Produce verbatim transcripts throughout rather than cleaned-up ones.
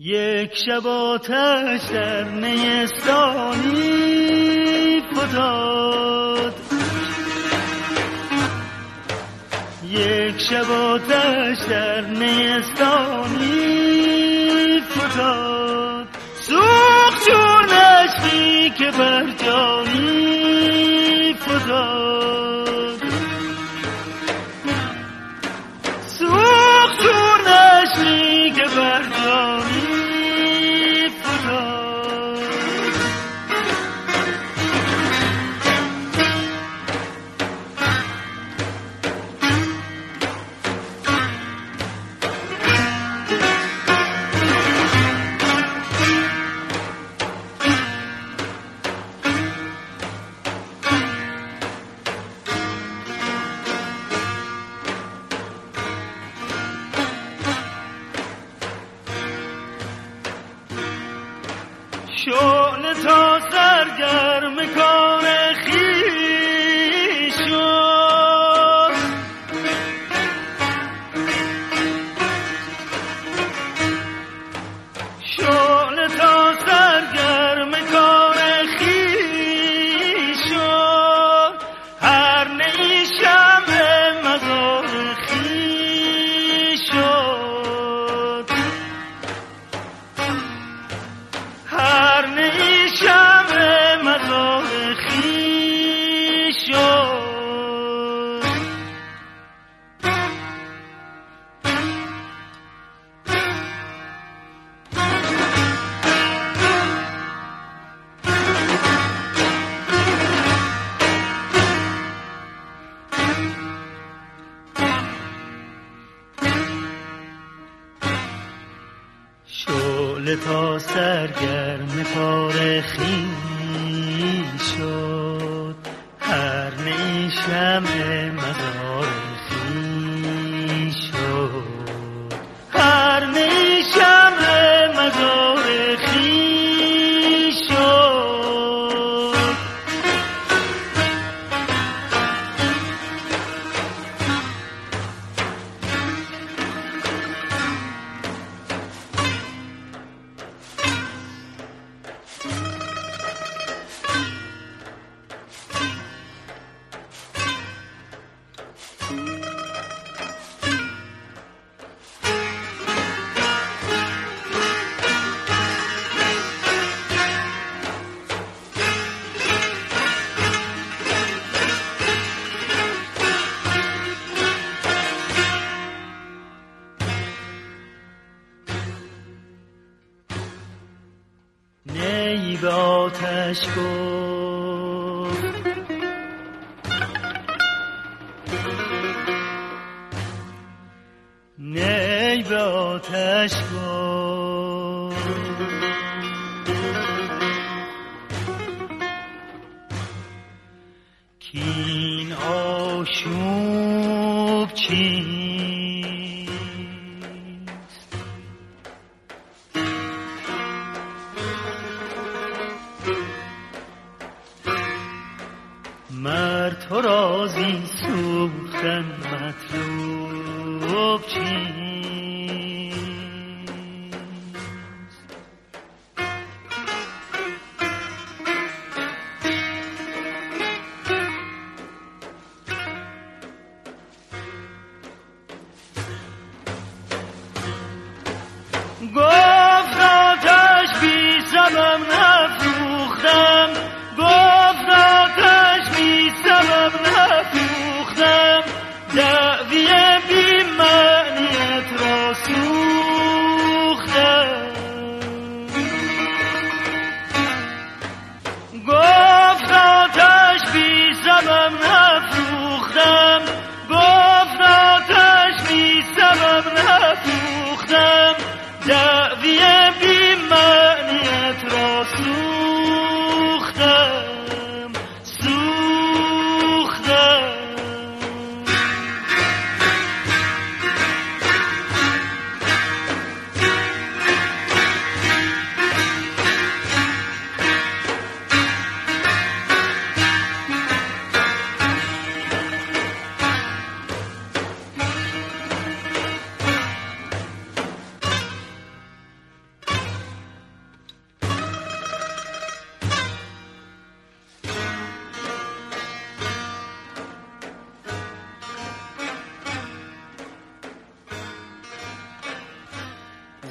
یک شب آتش در نیستانی فتاد، یک شب آتش در نیستانی فتاد، سوخت چون نشتی که بر جانی فتاد، سوخت چون نشتی که بر جانی شعله تا سرگرم کار خویش شد، شعله تا سرگرم کار خویش شد، هر نی شمع مزار خویش شد، هر نی شمع مزار خویش شد. شعله تا سرگرم کار خویش شد، هر نی شمع مزار خویش شد، هر نی شمع مزار خویش شد. نی به آتش گفت نی به آتش گفت کین آشوب چیست، مرد تو رازی سوختن مطلوب چیست. گفت آتش بی سبب نفروختم، گفت آتش بی سبب نفروختم، دعوی بی معنی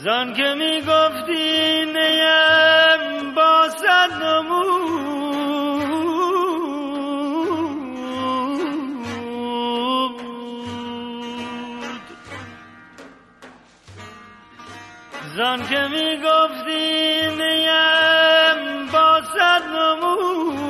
زان که می گفتی نیم با صد نمود، زان که می گفتی نیم با صد نمود،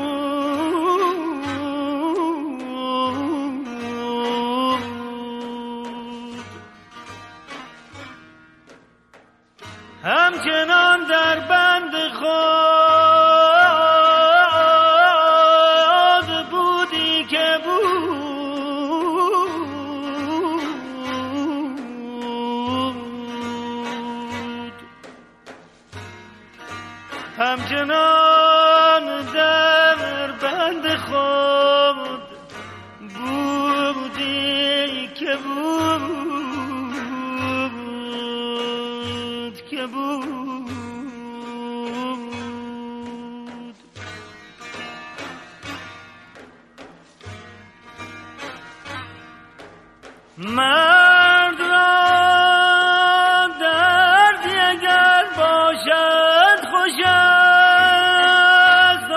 همچنان در بند خود بودی که بود، همچنان در بند خود بودی که بود که بود. مرد را دردی اگر باشد خوش است،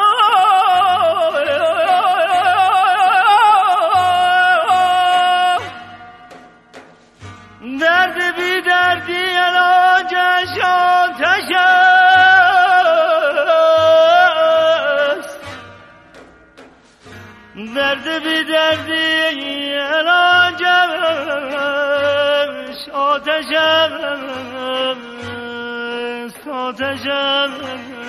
درد بی دردی علاجش آتش است، درد بی دردی علاجش آتش است، آتش است.